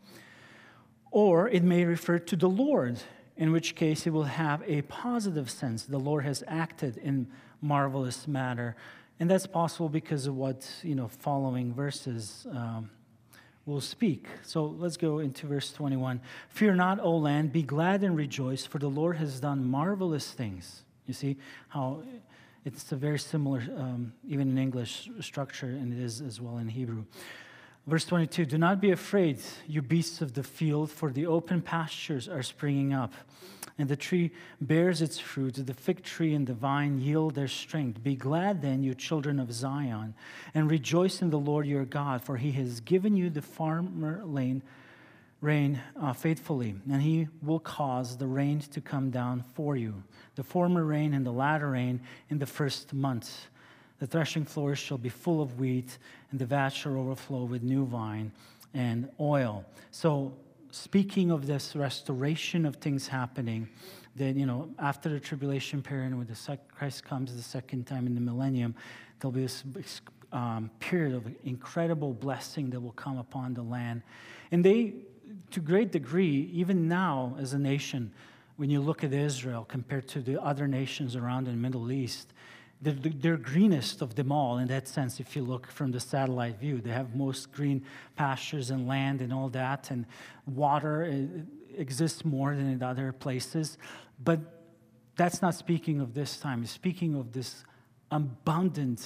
A: Or it may refer to the Lord, in which case it will have a positive sense. The Lord has acted in marvelous manner. And that's possible because of what, following verses will speak. So let's go into verse 21. Fear not, O land, be glad and rejoice, for the Lord has done marvelous things. You see how it's a very similar, even in English, structure, and it is as well in Hebrew. Verse 22, do not be afraid, you beasts of the field, for the open pastures are springing up, and the tree bears its fruit. The fig tree and the vine yield their strength. Be glad then, you children of Zion, and rejoice in the Lord your God, for he has given you the former rain faithfully, and he will cause the rain to come down for you, the former rain and the latter rain in the first month. The threshing floors shall be full of wheat, and the vats shall overflow with new wine and oil. So, speaking of this restoration of things happening, that, after the tribulation period, when Christ comes the second time in the millennium, there'll be this period of incredible blessing that will come upon the land. And they, to a great degree, even now as a nation, when you look at Israel compared to the other nations around in the Middle East, they're greenest of them all in that sense. If you look from the satellite view, they have most green pastures and land and all that, and water exists more than in other places. But that's not speaking of this time. It's speaking of this abundant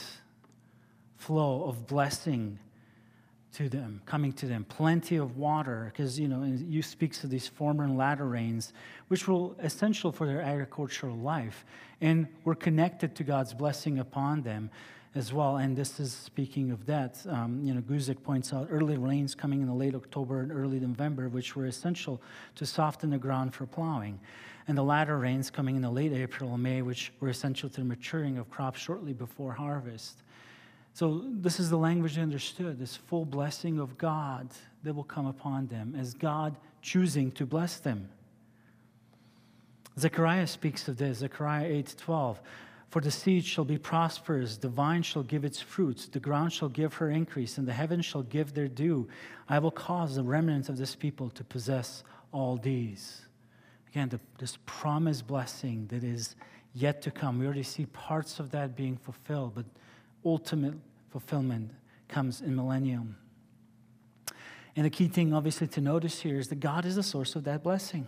A: flow of blessing to them, coming to them, plenty of water, because, you speaks of these former and latter rains, which were essential for their agricultural life, and were connected to God's blessing upon them. as well. And this is speaking of that. Guzik points out early rains coming in the late October and early November, which were essential to soften the ground for plowing. And the latter rains coming in the late April and May, which were essential to the maturing of crops shortly before harvest. So this is the language they understood, this full blessing of God that will come upon them as God choosing to bless them. Zechariah speaks of this, Zechariah 8:12. For the seed shall be prosperous, the vine shall give its fruits, the ground shall give her increase, and the heavens shall give their due. I will cause the remnant of this people to possess all these. Again, this promised blessing that is yet to come. We already see parts of that being fulfilled, but ultimate fulfillment comes in millennium. And the key thing, obviously, to notice here is that God is the source of that blessing.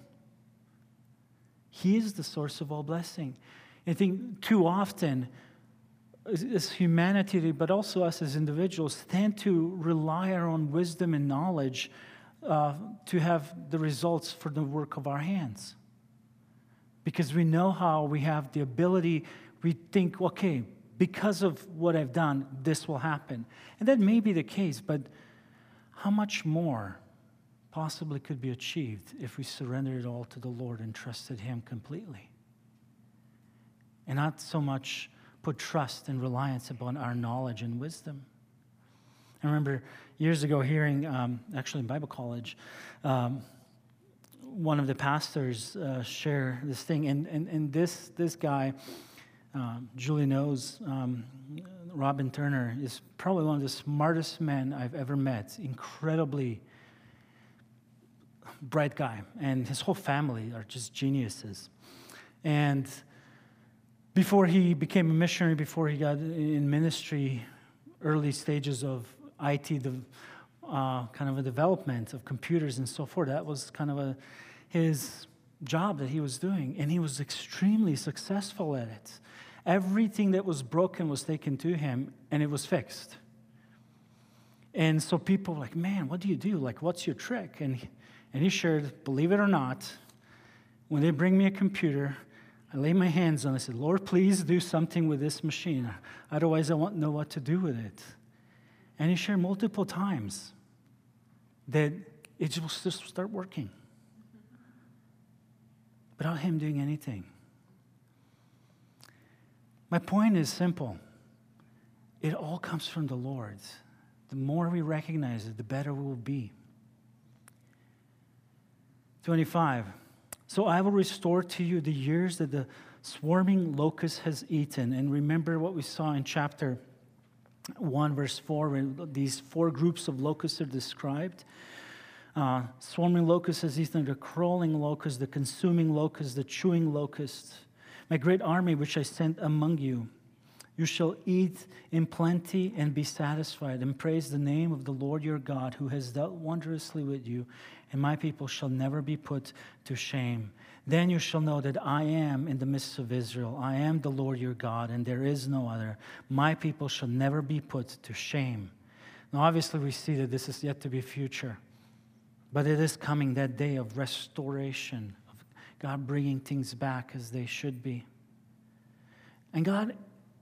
A: He is the source of all blessing. I think too often, as humanity, but also us as individuals, tend to rely our own wisdom and knowledge to have the results for the work of our hands. Because we know how we have the ability, we think, okay, because of what I've done, this will happen. And that may be the case, but how much more possibly could be achieved if we surrendered it all to the Lord and trusted Him completely? And not so much put trust and reliance upon our knowledge and wisdom. I remember years ago hearing, actually in Bible college, one of the pastors share this thing. And this guy, Julie knows, Robin Turner, is probably one of the smartest men I've ever met. Incredibly bright guy. And his whole family are just geniuses. And before he became a missionary, before he got in ministry, early stages of IT, kind of a development of computers and so forth, that was kind of his job that he was doing. And he was extremely successful at it. Everything that was broken was taken to him, and it was fixed. And so people were like, man, what do you do? Like, what's your trick? And he shared, believe it or not, when they bring me a computer, I lay my hands on it. I said, Lord, please do something with this machine. Otherwise, I won't know what to do with it. And he shared multiple times that it will just start working without him doing anything. My point is simple. It all comes from the Lord. The more we recognize it, the better we will be. 25. So I will restore to you the years that the swarming locust has eaten. And remember what we saw in chapter 1, verse 4, where these 4 groups of locusts are described. Swarming locust has eaten the crawling locust, the consuming locust, the chewing locust. My great army which I sent among you. You shall eat in plenty and be satisfied, and praise the name of the Lord your God, who has dealt wondrously with you, and my people shall never be put to shame. Then you shall know that I am in the midst of Israel. I am the Lord your God, and there is no other. My people shall never be put to shame. Now, obviously, we see that this is yet to be future, but it is coming, that day of restoration, of God bringing things back as they should be. And God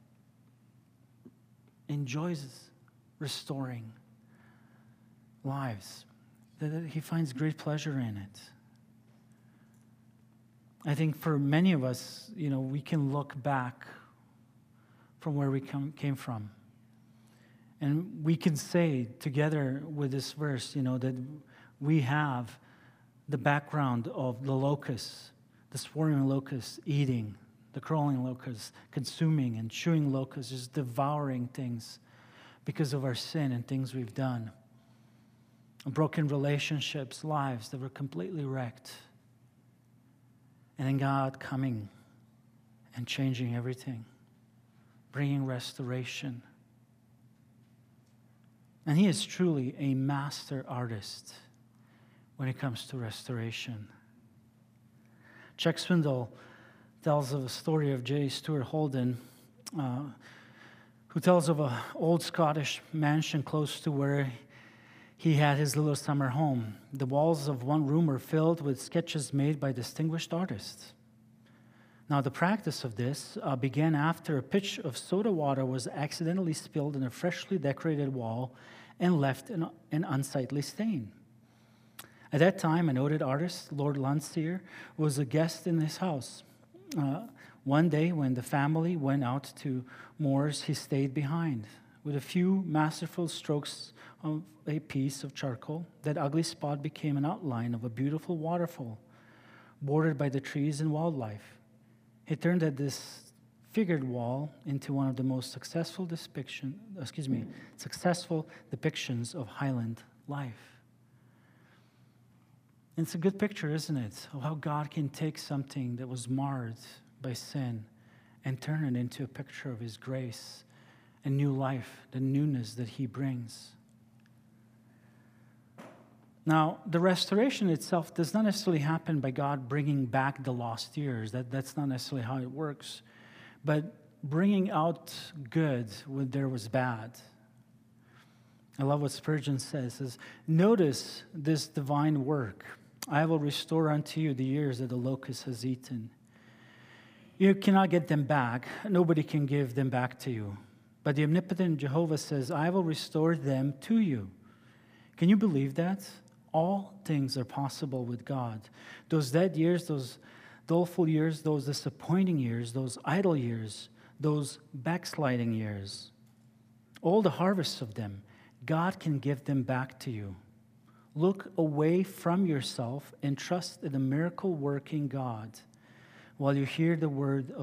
A: enjoys restoring lives, that He finds great pleasure in it. I think for many of us, we can look back from where we came from. And we can say together with this verse, that we have the background of the locusts, the swarming locusts eating, the crawling locusts consuming and chewing locusts, just devouring things because of our sin and things we've done. Broken relationships, lives that were completely wrecked. And then God coming and changing everything, bringing restoration. And He is truly a master artist when it comes to restoration. Chuck Swindoll tells of a story of J. Stuart Holden, who tells of an old Scottish mansion close to where he had his little summer home. The walls of one room were filled with sketches made by distinguished artists. Now, the practice of this began after a pitch of soda water was accidentally spilled in a freshly decorated wall and left an unsightly stain. At that time, a noted artist, Lord Landseer, was a guest in his house. One day, when the family went out to moors, he stayed behind. With a few masterful strokes of a piece of charcoal, that ugly spot became an outline of a beautiful waterfall, bordered by the trees and wildlife. He turned that disfigured wall into one of the most successful depictions of Highland life. And it's a good picture, isn't it, of how God can take something that was marred by sin and turn it into a picture of His grace and new life, the newness that He brings. Now, the restoration itself does not necessarily happen by God bringing back the lost years. That's not necessarily how it works. But bringing out good when there was bad. I love what Spurgeon says, notice this divine work. I will restore unto you the years that the locust has eaten. You cannot get them back. Nobody can give them back to you. But the omnipotent Jehovah says, I will restore them to you. Can you believe that? All things are possible with God. Those dead years, those doleful years, those disappointing years, those idle years, those backsliding years, all the harvests of them, God can give them back to you. Look away from yourself and trust in the miracle-working God while you hear this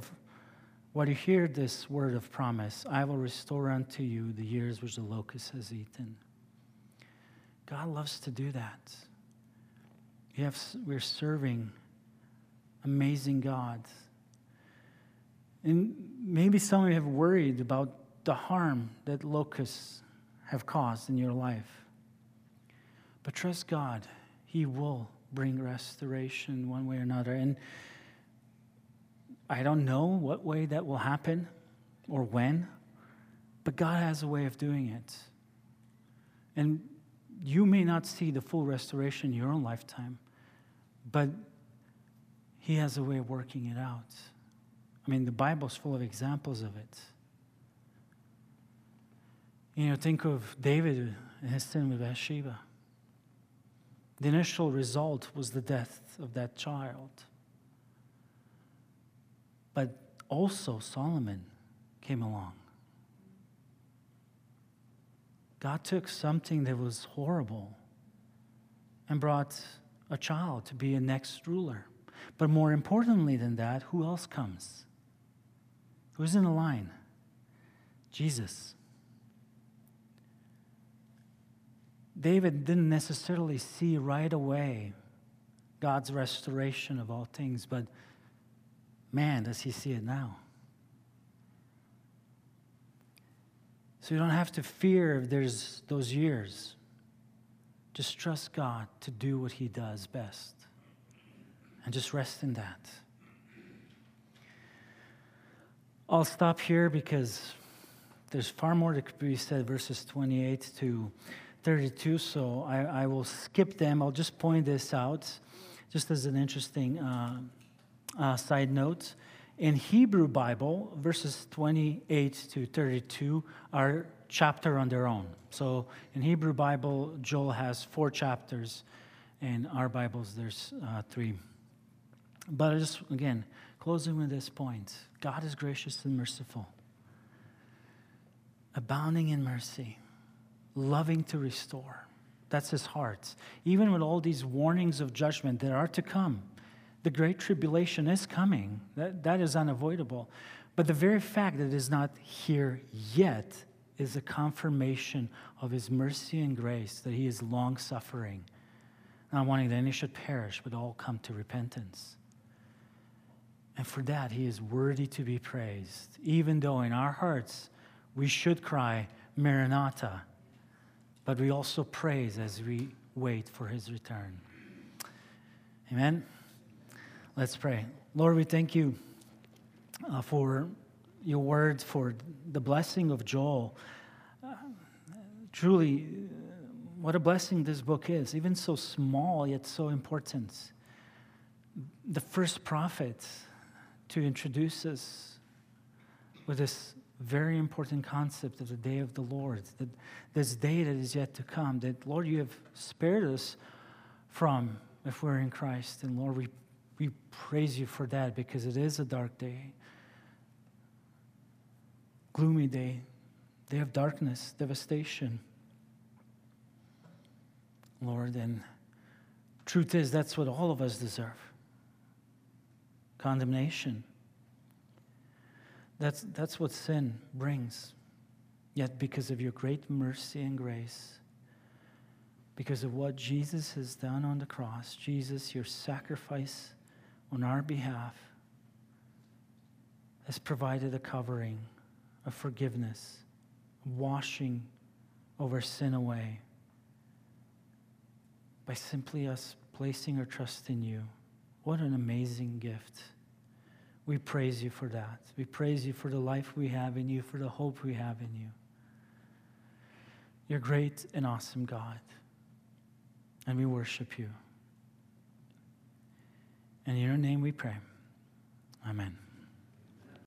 A: word of promise. I will restore unto you the years which the locust has eaten. God loves to do that. We're serving amazing God. And maybe some of you have worried about the harm that locusts have caused in your life. But trust God. He will bring restoration one way or another. And I don't know what way that will happen or when, but God has a way of doing it. And you may not see the full restoration in your own lifetime, but He has a way of working it out. I mean, the Bible's full of examples of it. Think of David and his sin with Bathsheba. The initial result was the death of that child. But also Solomon came along. God took something that was horrible and brought a child to be a next ruler. But more importantly than that, who else comes? Who's in the line? Jesus. David didn't necessarily see right away God's restoration of all things, but man, does he see it now. So you don't have to fear if there's those years. Just trust God to do what He does best. And just rest in that. I'll stop here because there's far more that could be said, verses 28 to 32, so I will skip them. I'll just point this out, just as an interesting side note. In Hebrew Bible, verses 28 to 32 are chapter on their own. So in Hebrew Bible, Joel has 4 chapters. In our Bibles, there's 3. But just, again, closing with this point. God is gracious and merciful, abounding in mercy, loving to restore. That's His heart. Even with all these warnings of judgment that are to come, the great tribulation is coming. That is unavoidable. But the very fact that it is not here yet is a confirmation of His mercy and grace, that He is long-suffering, not wanting that any should perish, but all come to repentance. And for that, He is worthy to be praised, even though in our hearts we should cry, Maranatha, but we also praise as we wait for His return. Amen? Let's pray. Lord, we thank You for Your word, for the blessing of Joel. Truly, what a blessing this book is, even so small yet so important. The first prophet to introduce us with this very important concept of the day of the Lord, that this day that is yet to come, that, Lord, you have spared us from if we're in Christ. And, Lord, we praise you for that, because it is a dark day, gloomy day of darkness, devastation, Lord. And truth is, that's what all of us deserve. Condemnation. That's what sin brings. Yet because of your great mercy and grace, because of what Jesus has done on the cross, Jesus, your sacrifice on our behalf, has provided a covering of forgiveness, washing over sin away, by simply us placing our trust in you. What an amazing gift. We praise you for that. We praise you for the life we have in you, for the hope we have in you. You're great and awesome, God. And we worship you. And in your name we pray. Amen.